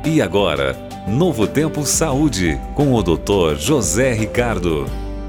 E agora, Novo Tempo Saúde, com o Dr. José Ricardo.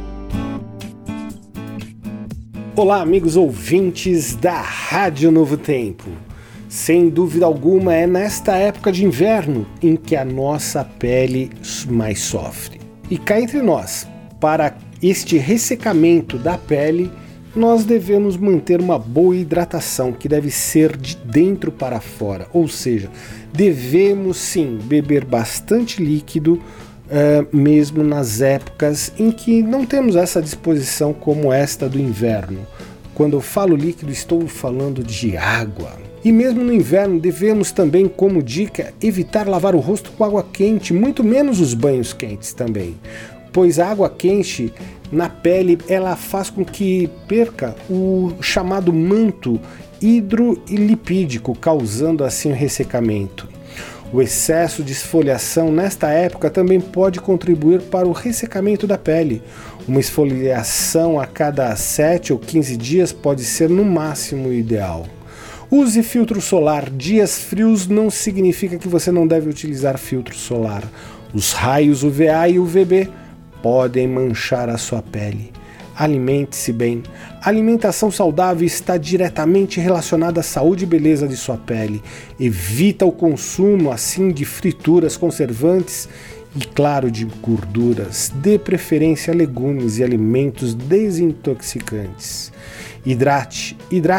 Olá, amigos ouvintes da Rádio Novo Tempo. Sem dúvida alguma, é nesta época de inverno em que a nossa pele mais sofre. E cá entre nós, para este ressecamento da pele, nós devemos manter uma boa hidratação, que deve ser de dentro para fora, ou seja, devemos sim beber bastante líquido, mesmo nas épocas em que não temos essa disposição como esta do inverno. Quando eu falo líquido, estou falando de água. E mesmo no inverno, devemos também, como dica, evitar lavar o rosto com água quente, muito menos os banhos quentes também, pois a água quente na pele ela faz com que perca o chamado manto hidrolipídico, causando assim o ressecamento. O excesso de esfoliação nesta época também pode contribuir para o ressecamento da pele. Uma esfoliação a cada 7 ou 15 dias pode ser no máximo ideal. Use filtro solar. Dias frios não significa que você não deve utilizar filtro solar. Os raios UVA e UVB podem manchar a sua pele. Alimente-se bem. A alimentação saudável está diretamente relacionada à saúde e beleza de sua pele. Evita o consumo assim de frituras, conservantes e, claro, de gorduras. Dê preferência a legumes e alimentos desintoxicantes. Hidrate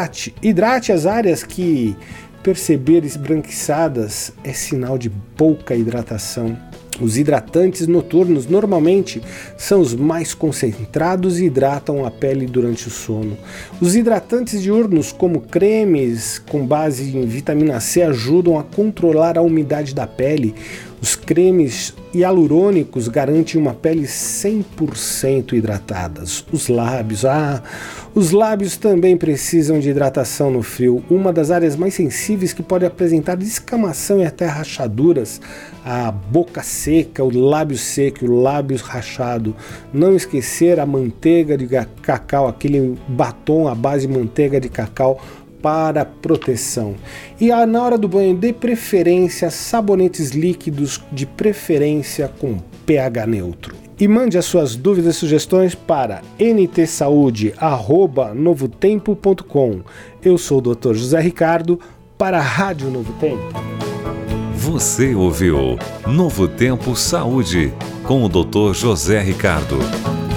as áreas que perceber esbranquiçadas é sinal de pouca hidratação. Os hidratantes noturnos normalmente são os mais concentrados e hidratam a pele durante o sono. Os hidratantes diurnos, como cremes com base em vitamina C, ajudam a controlar a umidade da pele. Os cremes hialurônicos garantem uma pele 100% hidratadas. Os lábios também precisam de hidratação no frio. Uma das áreas mais sensíveis que pode apresentar descamação e até rachaduras, a boca seca, o lábio seco, o lábio rachado. Não esquecer a manteiga de cacau, aquele batom à base de manteiga de cacau, para proteção. E na hora do banho, dê preferência sabonetes líquidos, de preferência com pH neutro. E mande as suas dúvidas e sugestões para ntsaude@novotempo.com. Eu sou o Dr. José Ricardo para a Rádio Novo Tempo. Você ouviu Novo Tempo Saúde com o Dr. José Ricardo.